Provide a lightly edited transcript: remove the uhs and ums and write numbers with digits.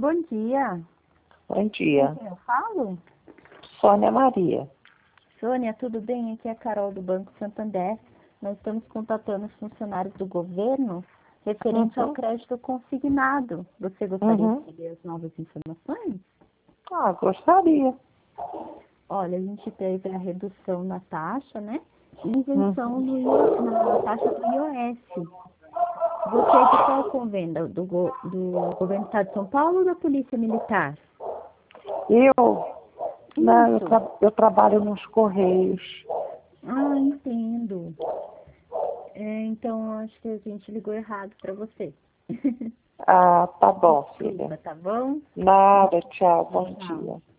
Bom dia. Bom dia. Com quem eu falo? Sônia Maria. Sônia, tudo bem? Aqui é a Carol do Banco Santander. Nós estamos contatando os funcionários do governo referente ao crédito consignado. Você gostaria de saber as novas informações? Gostaria. Olha, a gente teve a redução na taxa, né? E isenção na taxa do IOS. Você é de qual convênio? Do governo do Estado de São Paulo ou da Polícia Militar? Eu trabalho nos Correios. Ah, entendo. Então, acho que a gente ligou errado para você. Tá bom, filha. Desculpa, tá bom? Nada, tchau, bom Tchau. dia.